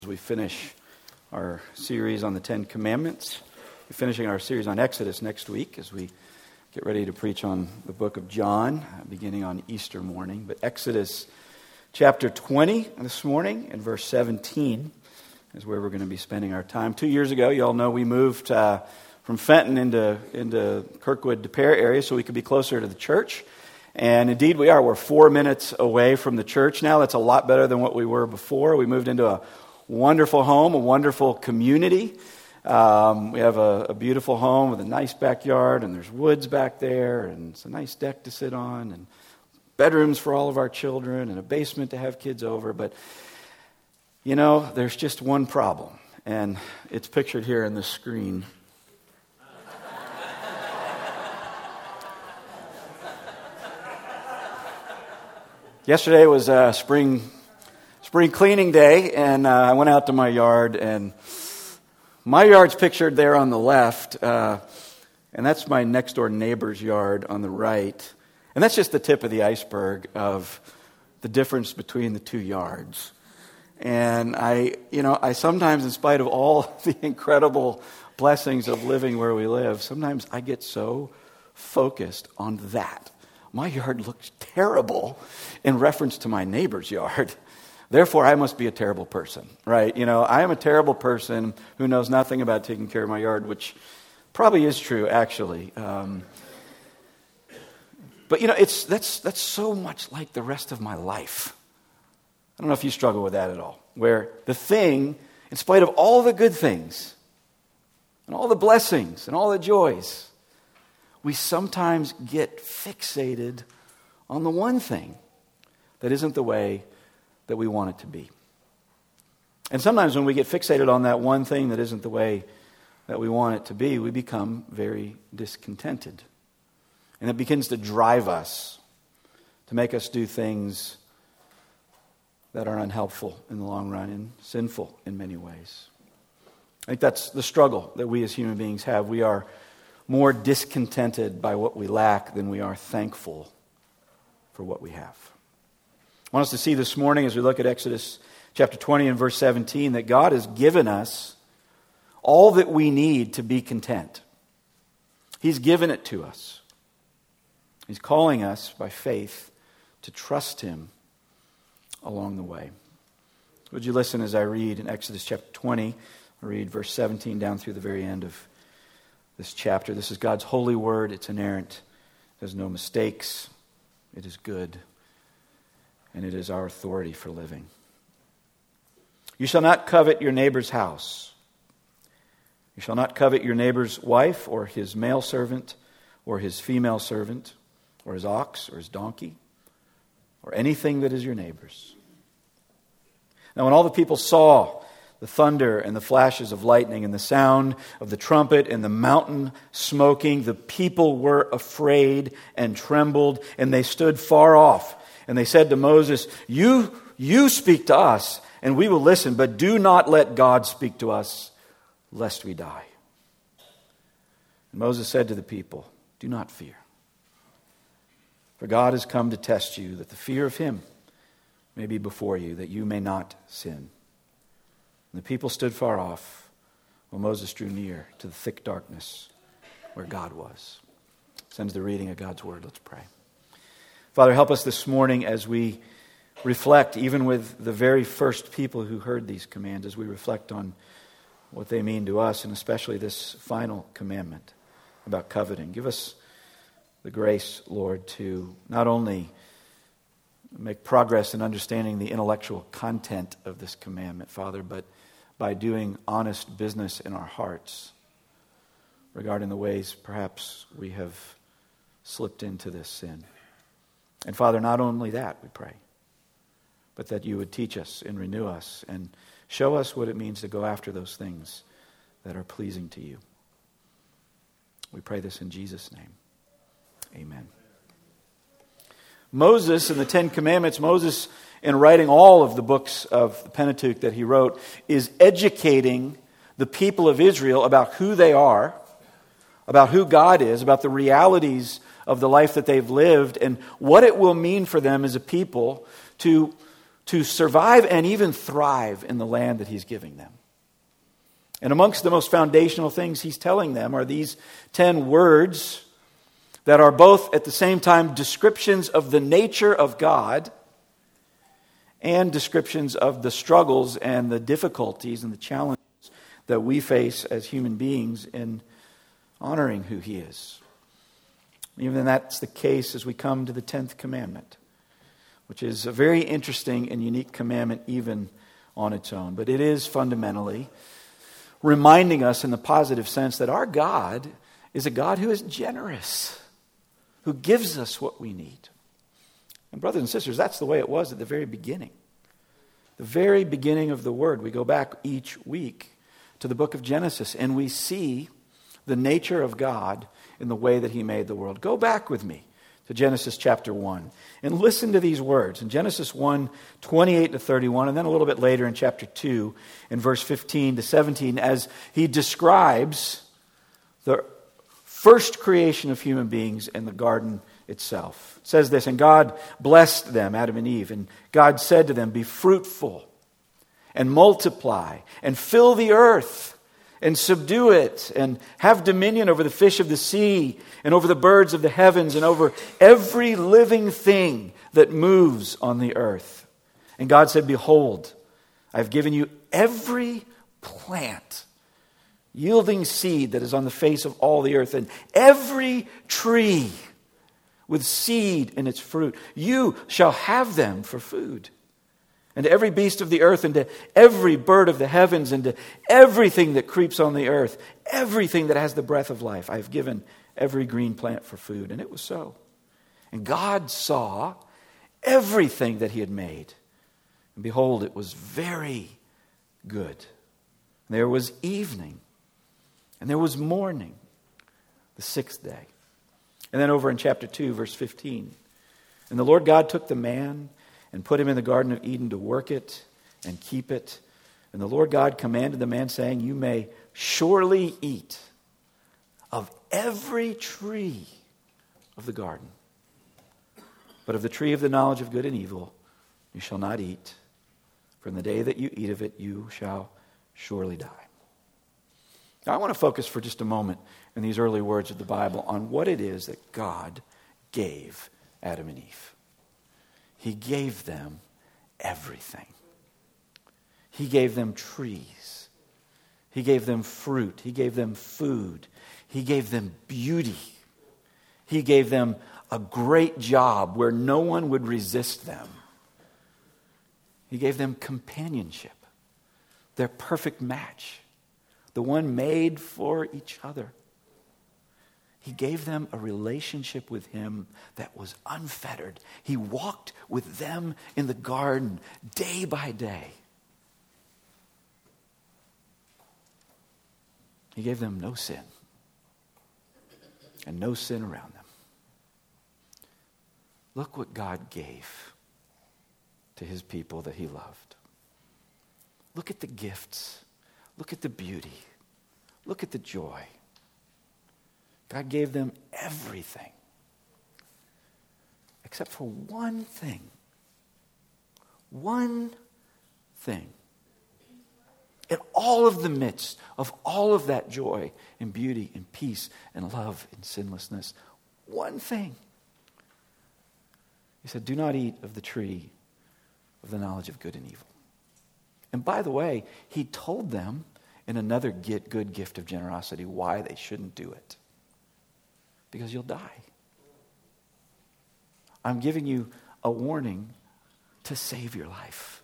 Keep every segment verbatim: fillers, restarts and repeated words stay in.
As we finish our series on the Ten Commandments, we're finishing our series on Exodus next week as we get ready to preach on the book of John, beginning on Easter morning. But Exodus chapter twenty this morning and verse seventeen is where we're going to be spending our time. Two years ago, you all know we moved uh, from Fenton into, into Kirkwood, DePere area so we could be closer to the church. And indeed we are. We're four minutes away from the church now. That's a lot better than what we were before. We moved into a wonderful home, a wonderful community. Um, we have a, a beautiful home with a nice backyard, and there's woods back there, and it's a nice deck to sit on, and bedrooms for all of our children, and a basement to have kids over. But, you know, there's just one problem, and it's pictured here on the screen. Yesterday was uh, spring spring cleaning day, and uh, I went out to my yard, and my yard's pictured there on the left, uh, and that's my next-door neighbor's yard on the right. And that's just the tip of the iceberg of the difference between the two yards. And I, you know, I sometimes, in spite of all the incredible blessings of living where we live, sometimes I get so focused on that. My yard looks terrible in reference to my neighbor's yard. Therefore, I must be a terrible person, right? You know, I am a terrible person who knows nothing about taking care of my yard, which probably is true, actually. Um, but, you know, it's that's that's so much like the rest of my life. I don't know if you struggle with that at all, where the thing, in spite of all the good things, and all the blessings, and all the joys, we sometimes get fixated on the one thing that isn't the way that we want it to be. And sometimes when we get fixated on that one thing that isn't the way that we want it to be, we become very discontented. And it begins to drive us, to make us do things that are unhelpful in the long run and sinful in many ways. I think that's the struggle that we as human beings have. We are more discontented by what we lack than we are thankful for what we have. I want us to see this morning as we look at Exodus chapter twenty and verse seventeen that God has given us all that we need to be content. He's given it to us. He's calling us by faith to trust Him along the way. Would you listen as I read in Exodus chapter twenty? I read verse seventeen down through the very end of this chapter. This is God's holy word. It's inerrant. There's no mistakes. It is good. And it is our authority for living. You shall not covet your neighbor's house. You shall not covet your neighbor's wife, or his male servant, or his female servant, or his ox, or his donkey, or anything that is your neighbor's. Now when all the people saw the thunder and the flashes of lightning and the sound of the trumpet and the mountain smoking, the people were afraid and trembled, and they stood far off. And they said to Moses, you, you speak to us, and we will listen, but do not let God speak to us, lest we die. And Moses said to the people, do not fear. For God has come to test you, that the fear of Him may be before you, that you may not sin. And the people stood far off, while Moses drew near to the thick darkness where God was. Sends the reading of God's word. Let's pray. Father, help us this morning as we reflect, even with the very first people who heard these commands, as we reflect on what they mean to us, and especially this final commandment about coveting. Give us the grace, Lord, to not only make progress in understanding the intellectual content of this commandment, Father, but by doing honest business in our hearts regarding the ways perhaps we have slipped into this sin. And Father, not only that, we pray, but that you would teach us and renew us and show us what it means to go after those things that are pleasing to you. We pray this in Jesus' name. Amen. Moses in the Ten Commandments, Moses in writing all of the books of the Pentateuch that he wrote, is educating the people of Israel about who they are, about who God is, about the realities of the life that they've lived, and what it will mean for them as a people to to survive and even thrive in the land that he's giving them. And amongst the most foundational things he's telling them are these ten words that are both at the same time descriptions of the nature of God and descriptions of the struggles and the difficulties and the challenges that we face as human beings in honoring who he is. Even that's the case as we come to the tenth commandment, which is a very interesting and unique commandment even on its own. But it is fundamentally reminding us in the positive sense that our God is a God who is generous, who gives us what we need. And brothers and sisters, that's the way it was at the very beginning. The very beginning of the Word. We go back each week to the book of Genesis, and we see the nature of God in the way that he made the world. Go back with me to Genesis chapter one and listen to these words. In Genesis one, twenty-eight to thirty-one, and then a little bit later in chapter two, in verse fifteen to seventeen, as he describes the first creation of human beings in the garden itself. It says this, and God blessed them, Adam and Eve, and God said to them, be fruitful and multiply and fill the earth and subdue it and have dominion over the fish of the sea and over the birds of the heavens and over every living thing that moves on the earth. And God said, behold, I have given you every plant yielding seed that is on the face of all the earth, and every tree with seed in its fruit. You shall have them for food. And to every beast of the earth, and to every bird of the heavens, and to everything that creeps on the earth, everything that has the breath of life, I have given every green plant for food. And it was so. And God saw everything that he had made. And behold, it was very good. And there was evening, and there was morning, the sixth day. And then over in chapter two, verse fifteen, and the Lord God took the man and put him in the Garden of Eden to work it and keep it. And the Lord God commanded the man, saying, you may surely eat of every tree of the garden, but of the tree of the knowledge of good and evil you shall not eat. From the day that you eat of it, you shall surely die. Now I want to focus for just a moment in these early words of the Bible on what it is that God gave Adam and Eve. He gave them everything. He gave them trees. He gave them fruit. He gave them food. He gave them beauty. He gave them a great job where no one would resist them. He gave them companionship, their perfect match, the one made for each other. He gave them a relationship with him that was unfettered. He walked with them in the garden day by day. He gave them no sin and no sin around them. Look what God gave to his people that he loved. Look at the gifts. Look at the beauty. Look at the joy. God gave them everything except for one thing. One thing. In all of the midst of all of that joy and beauty and peace and love and sinlessness, one thing. He said, do not eat of the tree of the knowledge of good and evil. And by the way, he told them in another good gift of generosity why they shouldn't do it. Because you'll die. I'm giving you a warning to save your life.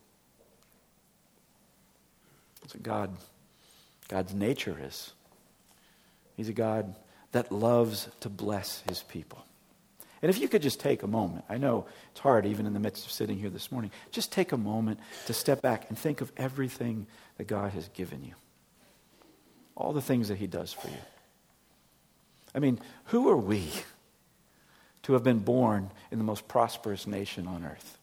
That's what God, God's nature is. He's a God that loves to bless his people. And if you could just take a moment, I know it's hard even in the midst of sitting here this morning, just take a moment to step back and think of everything that God has given you. All the things that he does for you. I mean, who are we to have been born in the most prosperous nation on earth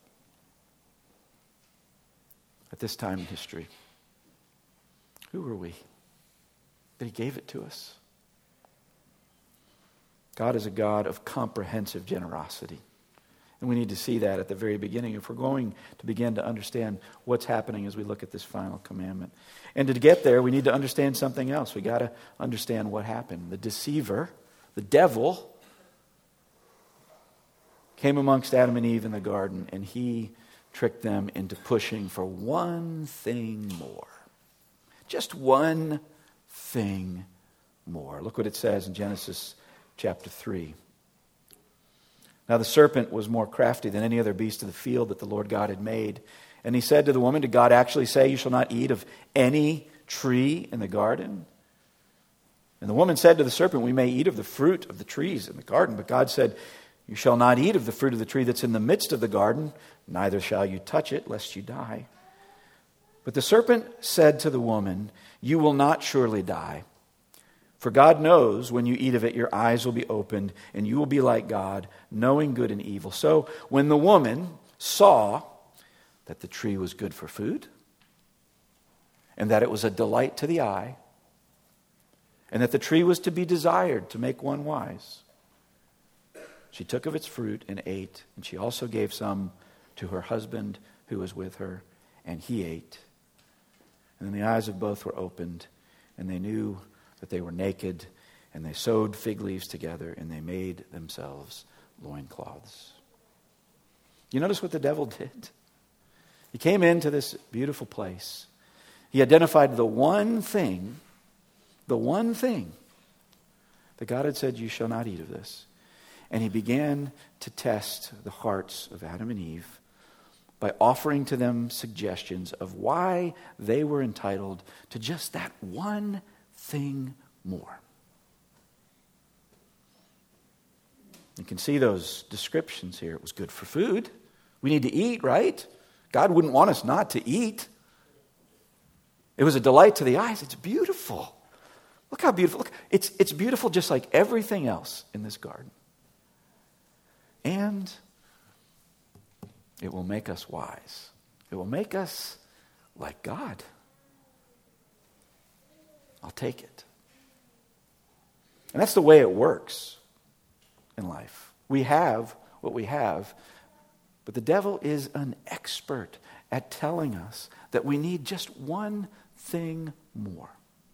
at this time in history? Who are we that he gave it to us? God is a God of comprehensive generosity. And we need to see that at the very beginning if we're going to begin to understand what's happening as we look at this final commandment. And to get there, we need to understand something else. We got to understand what happened. The deceiver, the devil, came amongst Adam and Eve in the garden, and he tricked them into pushing for one thing more. Just one thing more. Look what it says in Genesis chapter three. Now the serpent was more crafty than any other beast of the field that the Lord God had made. And he said to the woman, did God actually say, you shall not eat of any tree in the garden? And the woman said to the serpent, we may eat of the fruit of the trees in the garden. But God said, you shall not eat of the fruit of the tree that's in the midst of the garden, neither shall you touch it, lest you die. But the serpent said to the woman, you will not surely die. For God knows when you eat of it, your eyes will be opened, and you will be like God, knowing good and evil. So when the woman saw that the tree was good for food, and that it was a delight to the eye, and that the tree was to be desired to make one wise, she took of its fruit and ate, and she also gave some to her husband who was with her, and he ate. And then the eyes of both were opened, and they knew that they were naked, and they sewed fig leaves together, and they made themselves loincloths. You notice what the devil did? He came into this beautiful place. He identified the one thing, the one thing that God had said, you shall not eat of this. And he began to test the hearts of Adam and Eve by offering to them suggestions of why they were entitled to just that one thing more. You can see those descriptions here. It was good for food. We need to eat, right? God wouldn't want us not to eat. It was a delight to the eyes. It's beautiful. Look how beautiful. Look, it's, it's beautiful just like everything else in this garden. And it will make us wise. It will make us like God. I'll take it. And that's the way it works in life. We have what we have, but the devil is an expert at telling us that we need just one thing more.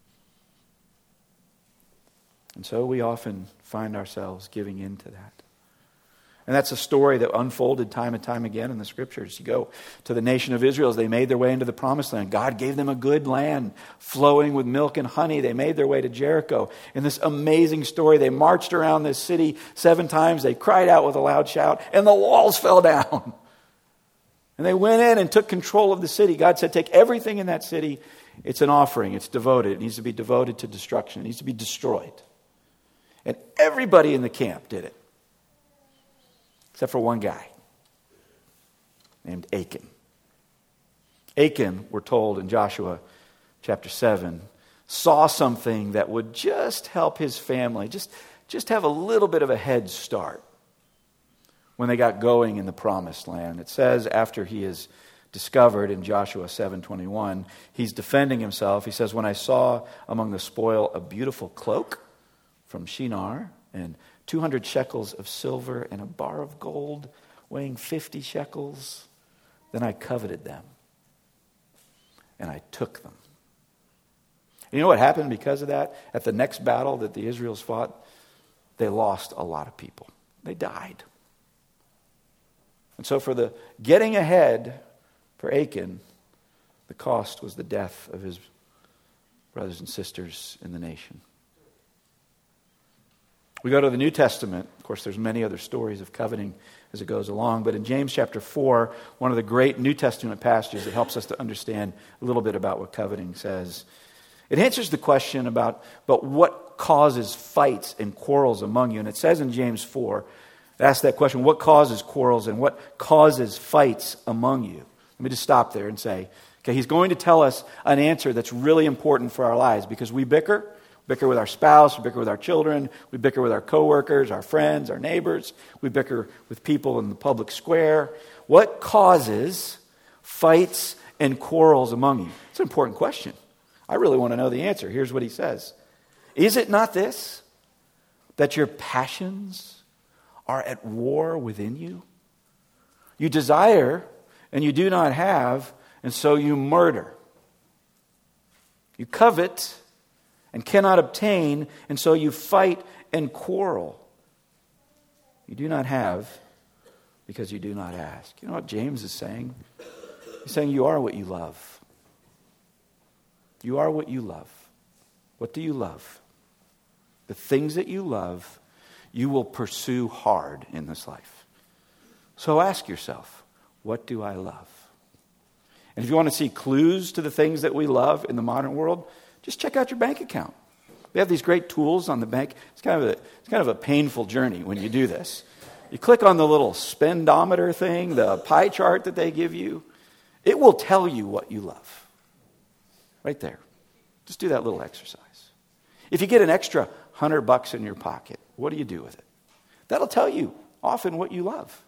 And so we often find ourselves giving in to that. And that's a story that unfolded time and time again in the Scriptures. You go to the nation of Israel as they made their way into the Promised Land. God gave them a good land flowing with milk and honey. They made their way to Jericho. In this amazing story, they marched around this city seven times. They cried out with a loud shout, and the walls fell down. And they went in and took control of the city. God said, take everything in that city. It's an offering. It's devoted. It needs to be devoted to destruction. It needs to be destroyed. And everybody in the camp did it. Except for one guy named Achan. Achan, we're told in Joshua chapter seven, saw something that would just help his family, just, just have a little bit of a head start when they got going in the Promised Land. It says after he is discovered in Joshua seven twenty-one, he's defending himself. He says, when I saw among the spoil a beautiful cloak from Shinar and two hundred shekels of silver and a bar of gold weighing fifty shekels. Then I coveted them and I took them. And you know what happened because of that? At the next battle that the Israelites fought, they lost a lot of people. They died. And so for the getting ahead for Achan, the cost was the death of his brothers and sisters in the nation. We go to the New Testament. Of course, there's many other stories of coveting as it goes along. But in James chapter four, one of the great New Testament passages that helps us to understand a little bit about what coveting says, it answers the question about, but what causes fights and quarrels among you? And it says in James four, it asks that question, what causes quarrels and what causes fights among you? Let me just stop there and say, okay, he's going to tell us an answer that's really important for our lives because we bicker. bicker with our spouse, we bicker with our children, we bicker with our coworkers, our friends, our neighbors, we bicker with people in the public square. What causes fights and quarrels among you? It's an important question. I really want to know the answer. Here's what he says. Is it not this, that your passions are at war within you? You desire and you do not have, and so you murder. You covet and cannot obtain, and so you fight and quarrel. You do not have because you do not ask. You know what James is saying? He's saying you are what you love. You are what you love. What do you love? The things that you love, you will pursue hard in this life. So ask yourself, what do I love? And if you want to see clues to the things that we love in the modern world, just check out your bank account. We have these great tools on the bank. It's kind of a, it's kind of a painful journey when you do this. You click on the little spendometer thing, the pie chart that they give you. It will tell you what you love. Right there. Just do that little exercise. If you get an extra hundred bucks in your pocket, what do you do with it? That'll tell you often what you love.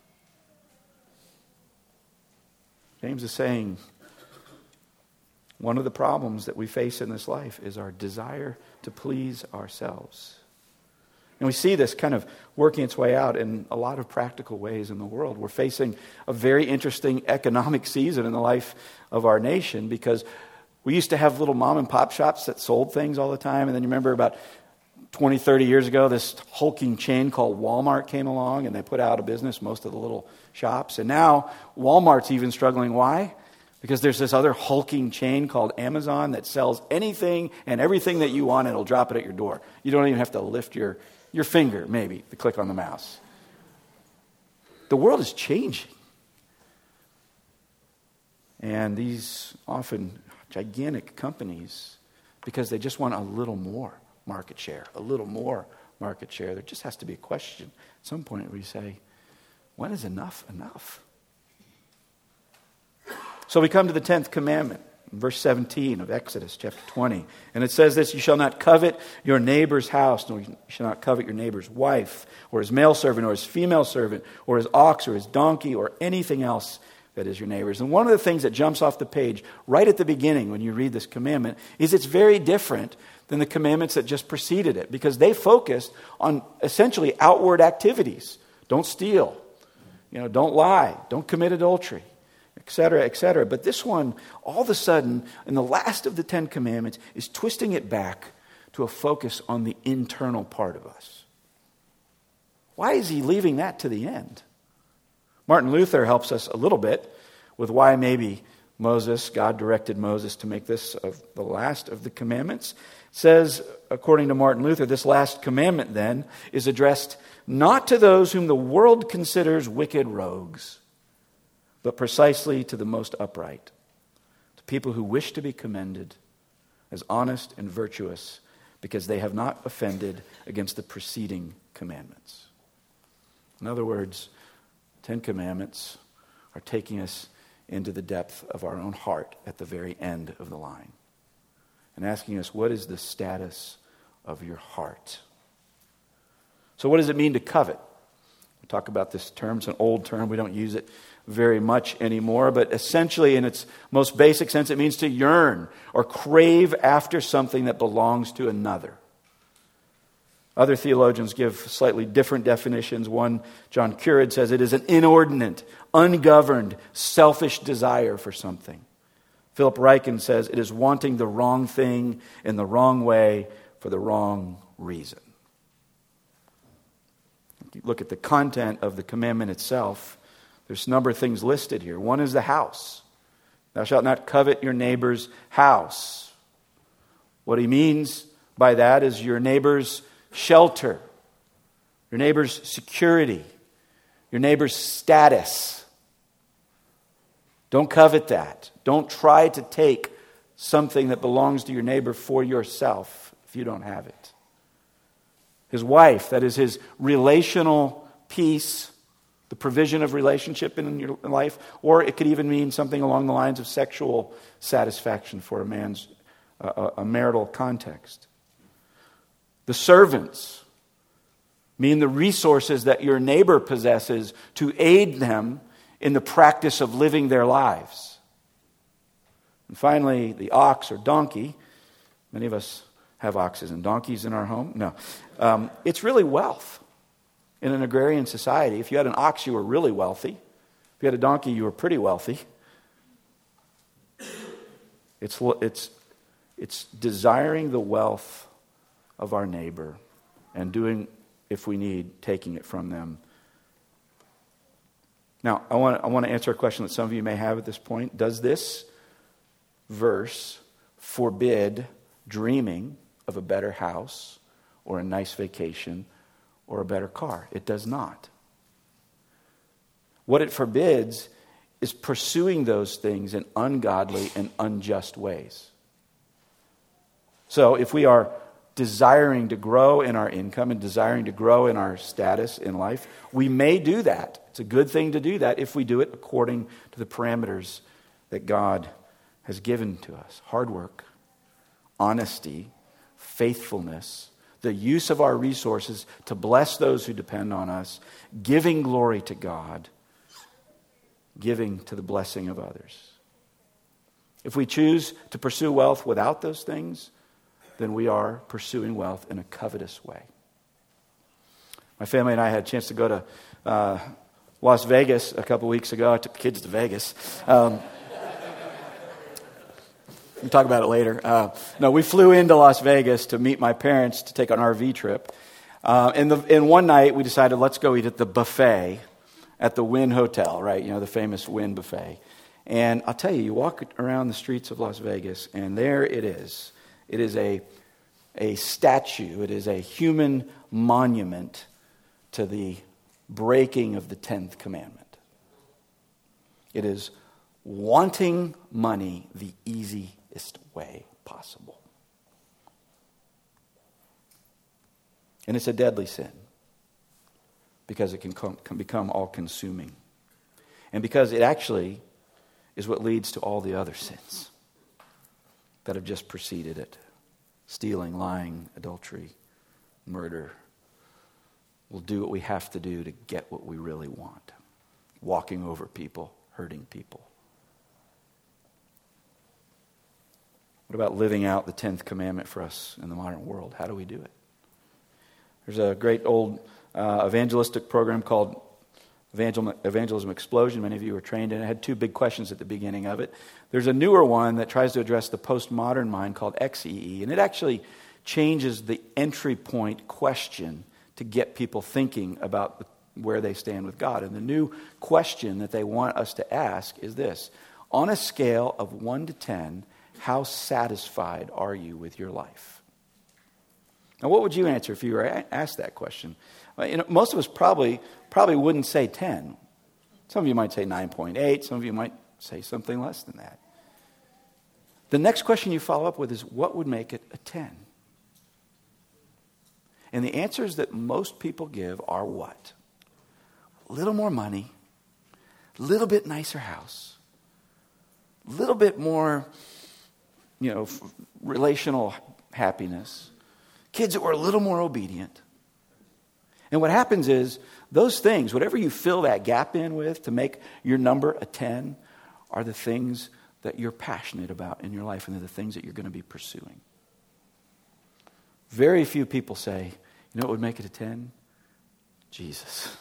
James is saying one of the problems that we face in this life is our desire to please ourselves. And we see this kind of working its way out in a lot of practical ways in the world. We're facing a very interesting economic season in the life of our nation because we used to have little mom and pop shops that sold things all the time. And then you remember about twenty, thirty years ago, this hulking chain called Walmart came along and they put out of business most of the little shops. And now Walmart's even struggling. Why? Because there's this other hulking chain called Amazon that sells anything and everything that you want and it'll drop it at your door. You don't even have to lift your, your finger, maybe, to click on the mouse. The world is changing. And these often gigantic companies, because they just want a little more market share, a little more market share. There just has to be a question at some point where you say, when is enough enough? So we come to the tenth commandment, verse seventeen of Exodus chapter twenty. And it says this, you shall not covet your neighbor's house, nor you shall not covet your neighbor's wife, or his male servant, or his female servant, or his ox, or his donkey, or anything else that is your neighbor's. And one of the things that jumps off the page right at the beginning when you read this commandment is it's very different than the commandments that just preceded it, because they focused on essentially outward activities. Don't steal, you know, don't lie, don't commit adultery, et cetera, et cetera. But this one, all of a sudden, in the last of the Ten Commandments, is twisting it back to a focus on the internal part of us. Why is he leaving that to the end? Martin Luther helps us a little bit with why maybe Moses, God directed Moses to make this of the last of the commandments. It says, according to Martin Luther, this last commandment then is addressed not to those whom the world considers wicked rogues, but precisely to the most upright, to people who wish to be commended as honest and virtuous because they have not offended against the preceding commandments. In other words, Ten Commandments are taking us into the depth of our own heart at the very end of the line and asking us, what is the status of your heart? So what does it mean to covet? We talk about this term. It's an old term. We don't use it very much anymore, but essentially in its most basic sense, it means to yearn or crave after something that belongs to another. Other theologians give slightly different definitions. One, John Currid, says it is an inordinate, ungoverned, selfish desire for something. Philip Ryken says it is wanting the wrong thing in the wrong way for the wrong reason. If you look at the content of the commandment itself, there's a number of things listed here. One is the house. Thou shalt not covet your neighbor's house. What he means by that is your neighbor's shelter, your neighbor's security, your neighbor's status. Don't covet that. Don't try to take something that belongs to your neighbor for yourself if you don't have it. His wife, that is his relational peace, the provision of relationship in your life, or it could even mean something along the lines of sexual satisfaction for a man's uh, a marital context. The servants mean the resources that your neighbor possesses to aid them in the practice of living their lives. And finally, the ox or donkey. Many of us have oxes and donkeys in our home. No. Um, it's really wealth. In an agrarian society, if you had an ox, you were really wealthy. If you had a donkey, you were pretty wealthy. It's, it's, it's desiring the wealth of our neighbor and doing, if we need, taking it from them. Now, I want, I want to answer a question that some of you may have at this point. Does this verse forbid dreaming of a better house or a nice vacation or a better car? It does not. What it forbids is pursuing those things in ungodly and unjust ways. So if we are desiring to grow in our income and desiring to grow in our status in life, we may do that. It's a good thing to do that if we do it according to the parameters that God has given to us. Hard work, honesty, faithfulness, the use of our resources to bless those who depend on us, giving glory to God, giving to the blessing of others. If we choose to pursue wealth without those things, then we are pursuing wealth in a covetous way. My family and I had a chance to go to uh, Las Vegas a couple weeks ago. I took the kids to Vegas. Um, we'll talk about it later. Uh, no, we flew into Las Vegas to meet my parents to take an R V trip. Uh, and, the, and one night we decided, let's go eat at the buffet at the Wynn Hotel, right? You know, the famous Wynn buffet. And I'll tell you, you walk around the streets of Las Vegas, and there it is. It is a, a statue. It is a human monument to the breaking of the tenth commandment. It is wanting money the easiest way possible. And it's a deadly sin because it can, come, can become all-consuming. And because it actually is what leads to all the other sins that have just preceded it. Stealing, lying, adultery, murder. We'll do what we have to do to get what we really want. Walking over people, hurting people. What about living out the tenth commandment for us in the modern world? How do we do it? There's a great old uh, evangelistic program called Evangel- Evangelism Explosion. Many of you were trained in it. It had two big questions at the beginning of it. There's a newer one that tries to address the postmodern mind called X E E, and it actually changes the entry point question to get people thinking about where they stand with God. And the new question that they want us to ask is this: on a scale of one to ten, how satisfied are you with your life? Now, what would you answer if you were asked that question? Well, you know, most of us probably probably wouldn't say ten. Some of you might say nine point eight. Some of you might say something less than that. The next question you follow up with is, what would make it a ten? And the answers that most people give are what? A little more money, a little bit nicer house, a little bit more, you know, f- relational happiness, kids that were a little more obedient. And what happens is, those things, whatever you fill that gap in with to make your number a ten, are the things that you're passionate about in your life, and they're the things that you're going to be pursuing. Very few people say, you know what would make it a ten? Jesus.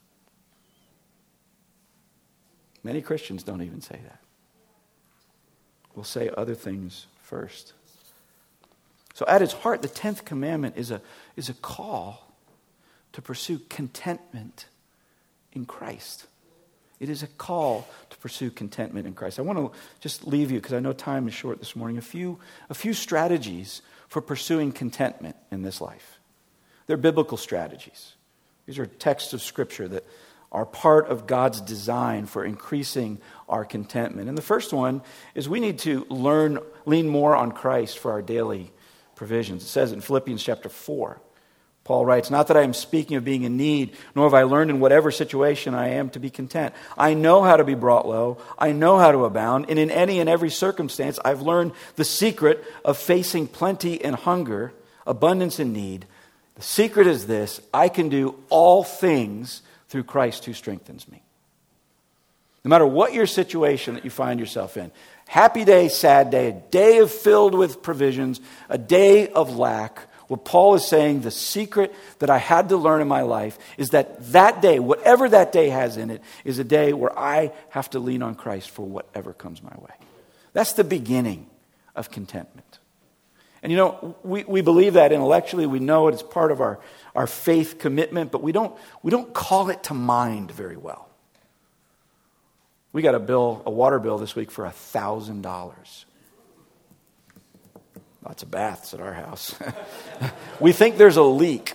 Many Christians don't even say that. We'll say other things first. So at its heart, the tenth commandment is a, is a call to pursue contentment in Christ. It is a call to pursue contentment in Christ. I want to just leave you, because I know time is short this morning, a few, a few strategies for pursuing contentment in this life. They're biblical strategies. These are texts of Scripture that are part of God's design for increasing our contentment. And the first one is we need to learn, lean more on Christ for our daily provisions. It says in Philippians chapter four, Paul writes, "Not that I am speaking of being in need, nor have I learned in whatever situation I am to be content. I know how to be brought low. I know how to abound. And in any and every circumstance, I've learned the secret of facing plenty and hunger, abundance and need. The secret is this: I can do all things through Christ who strengthens me." No matter what your situation that you find yourself in, happy day, sad day, a day of filled with provisions, a day of lack, What Paul is saying, the secret that I had to learn in my life is that that day, whatever that day has in it, is a day where I have to lean on Christ for whatever comes my way. That's the beginning of contentment. And you know, we, we believe that intellectually. We know it as part of our, our faith commitment, but we don't, we don't call it to mind very well. We got a bill, a water bill this week for one thousand dollars. Lots of baths at our house. We think there's a leak.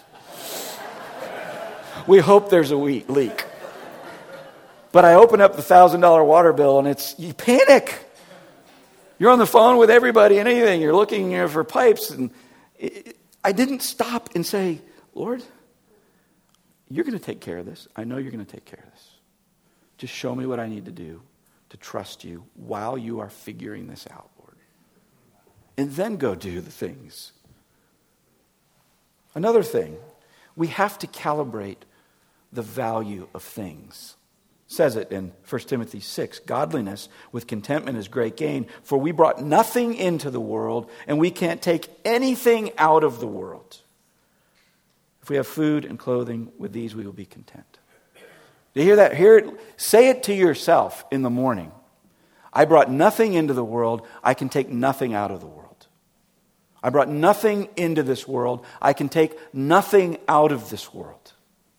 We hope there's a leak. But I open up the one thousand dollars water bill and it's, you panic. You're on the phone with everybody and anything. You're looking you know, for pipes. And it, I didn't stop and say, Lord, you're going to take care of this. I know you're going to take care of this. Just show me what I need to do to trust you while you are figuring this out, Lord. And then go do the things. Another thing, we have to calibrate the value of things. It says it in First Timothy six, godliness with contentment is great gain, for we brought nothing into the world, and we can't take anything out of the world. If we have food and clothing, with these we will be content. Do you hear that? Hear it. Say it to yourself in the morning. I brought nothing into the world, I can take nothing out of the world. I brought nothing into this world, I can take nothing out of this world.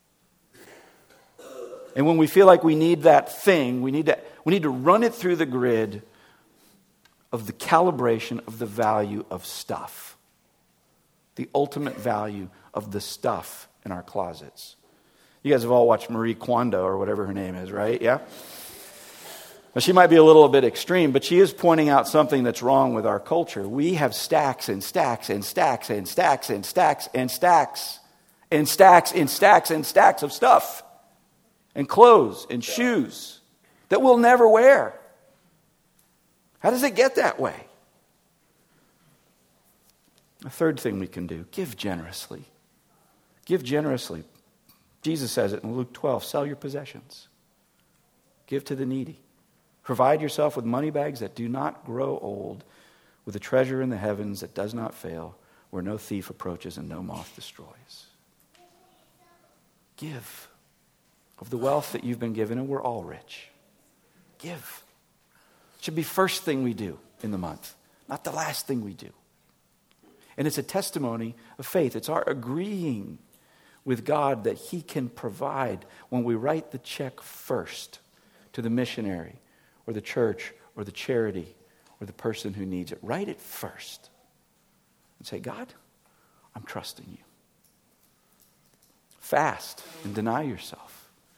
And when we feel like we need that thing, we need to, we need to run it through the grid of the calibration of the value of stuff. The ultimate value of the stuff in our closets. You guys have all watched Marie Kondo or whatever her name is, right? Yeah? Well, she might be a little bit extreme, but she is pointing out something that's wrong with our culture. We have stacks and stacks and stacks and stacks and stacks and stacks and stacks and stacks and stacks of stuff. And clothes and shoes that we'll never wear. How does it get that way? A third thing we can do, give generously. Give generously. Jesus says it in Luke twelve, sell your possessions. Give to the needy. Provide yourself with money bags that do not grow old, with a treasure in the heavens that does not fail, where no thief approaches and no moth destroys. Give of the wealth that you've been given, and we're all rich. Give. It should be first thing we do in the month, not the last thing we do. And it's a testimony of faith. It's our agreeing with God that He can provide when we write the check first to the missionary or the church or the charity or the person who needs it. Write it first and say, God, I'm trusting you. Fast and deny yourself.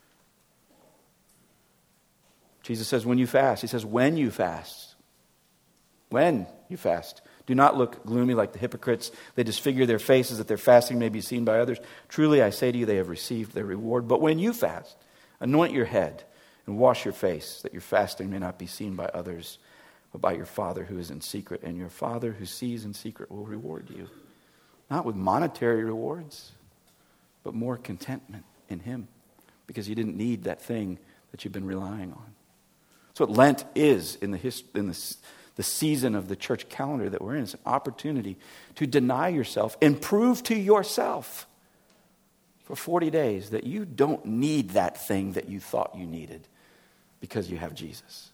Jesus says, when you fast. He says, when you fast. When you fast. Do not look gloomy like the hypocrites. They disfigure their faces that their fasting may be seen by others. Truly, I say to you, they have received their reward. But when you fast, anoint your head and wash your face, that your fasting may not be seen by others, but by your Father who is in secret. And your Father who sees in secret will reward you. Not with monetary rewards, but more contentment in Him. Because you didn't need that thing that you've been relying on. That's what Lent is in the hist- in the, the season of the church calendar that we're in. It's an opportunity to deny yourself and prove to yourself for forty days that you don't need that thing that you thought you needed because you have Jesus.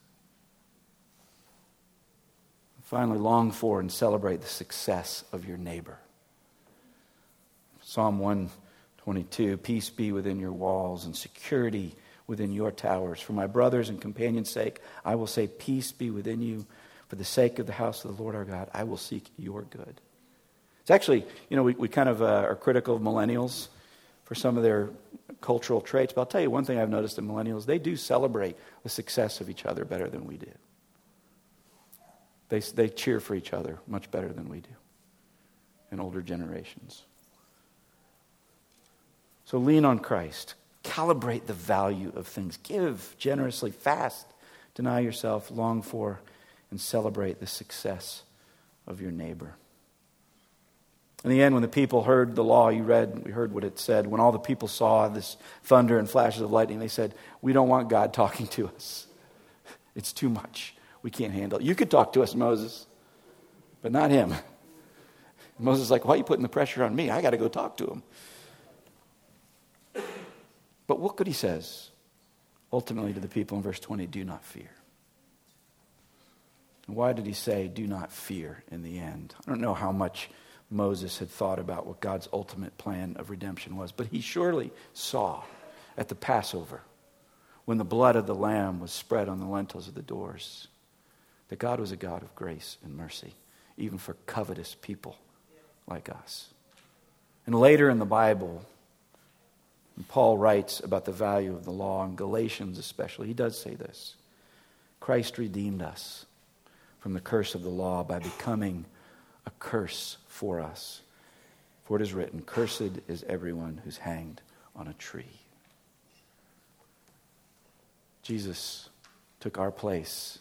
Finally, long for and celebrate the success of your neighbor. Psalm one twenty-two, peace be within your walls and security within your towers. For my brothers and companions' sake, I will say, peace be within you. For the sake of the house of the Lord our God, I will seek your good. It's actually, you know, we, we kind of uh, are critical of millennials for some of their cultural traits. But I'll tell you one thing I've noticed in millennials, they do celebrate the success of each other better than we do. They, they cheer for each other much better than we do in older generations. So lean on Christ. Calibrate the value of things. Give generously, fast, deny yourself, long for, and celebrate the success of your neighbor. In the end, when the people heard the law, you read, we heard what it said. When all the people saw this thunder and flashes of lightning, they said, we don't want God talking to us. It's too much. We can't handle it. You could talk to us, Moses, but not him. Moses is like, why are you putting the pressure on me? I got to go talk to him. But look what he says ultimately to the people in verse twenty, do not fear. And why did he say, do not fear in the end? I don't know how much Moses had thought about what God's ultimate plan of redemption was, but he surely saw at the Passover, when the blood of the lamb was spread on the lintels of the doors, that God was a God of grace and mercy, even for covetous people like us. And later in the Bible, when Paul writes about the value of the law, in Galatians especially, he does say this: Christ redeemed us from the curse of the law by becoming a curse for us. For it is written, cursed is everyone who's hanged on a tree. Jesus took our place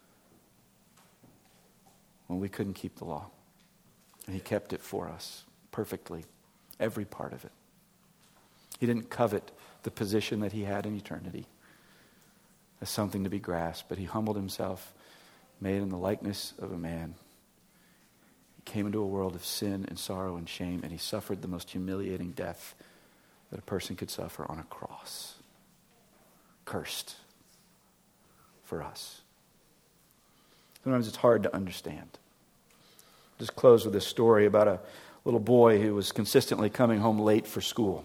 when we couldn't keep the law. And he kept it for us perfectly, every part of it. He didn't covet the position that he had in eternity as something to be grasped, but he humbled himself, made in the likeness of a man. He came into a world of sin and sorrow and shame, and he suffered the most humiliating death that a person could suffer on a cross. Cursed for us. Sometimes it's hard to understand. I'll just close with this story about a little boy who was consistently coming home late for school.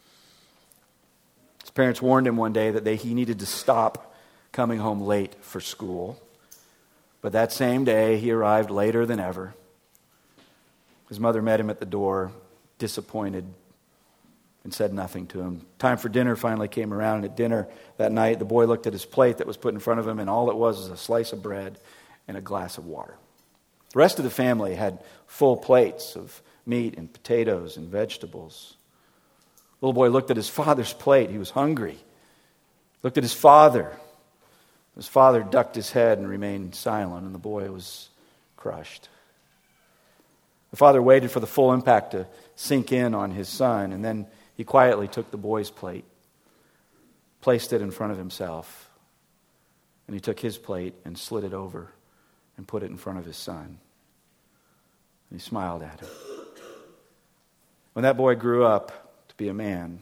His parents warned him one day that they, he needed to stop coming home late for school. But that same day, he arrived later than ever. His mother met him at the door, disappointed, and said nothing to him. Time for dinner finally came around, and at dinner that night, the boy looked at his plate that was put in front of him, and all it was was a slice of bread and a glass of water. The rest of the family had full plates of meat and potatoes and vegetables. The little boy looked at his father's plate. He was hungry. Looked at his father. His father ducked his head and remained silent, and the boy was crushed. The father waited for the full impact to sink in on his son, and then he quietly took the boy's plate, placed it in front of himself, and he took his plate and slid it over and put it in front of his son. And he smiled at him. When that boy grew up to be a man,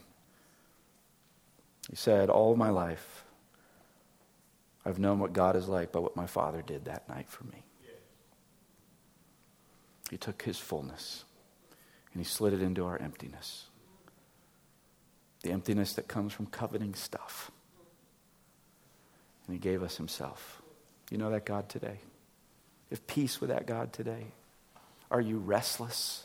he said, all of my life, I've known what God is like by what my father did that night for me. He took his fullness and he slid it into our emptiness. The emptiness that comes from coveting stuff. And he gave us himself. You know that God today? You have peace with that God today? Are you restless?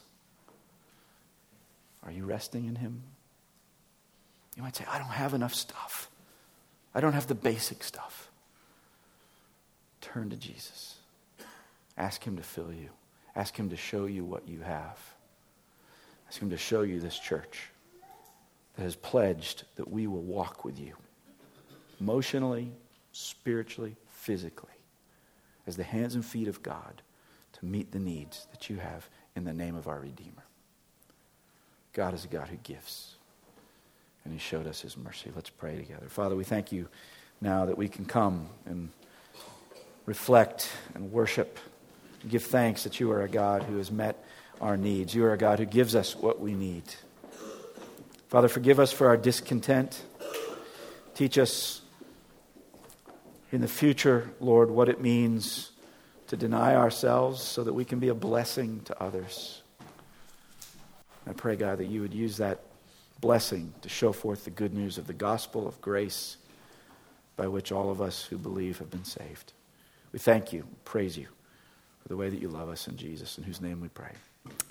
Are you resting in him? You might say, I don't have enough stuff. I don't have the basic stuff. Turn to Jesus. Ask him to fill you. Ask him to show you what you have. Ask him to show you this church that has pledged that we will walk with you emotionally, spiritually, physically, as the hands and feet of God to meet the needs that you have in the name of our Redeemer. God is a God who gives, and he showed us his mercy. Let's pray together. Father, we thank you now that we can come and reflect and worship and give thanks that you are a God who has met our needs. You are a God who gives us what we need. Father, forgive us for our discontent. Teach us in the future, Lord, what it means to deny ourselves so that we can be a blessing to others. I pray, God, that you would use that blessing to show forth the good news of the gospel of grace by which all of us who believe have been saved. We thank you, praise you for the way that you love us in Jesus, in whose name we pray.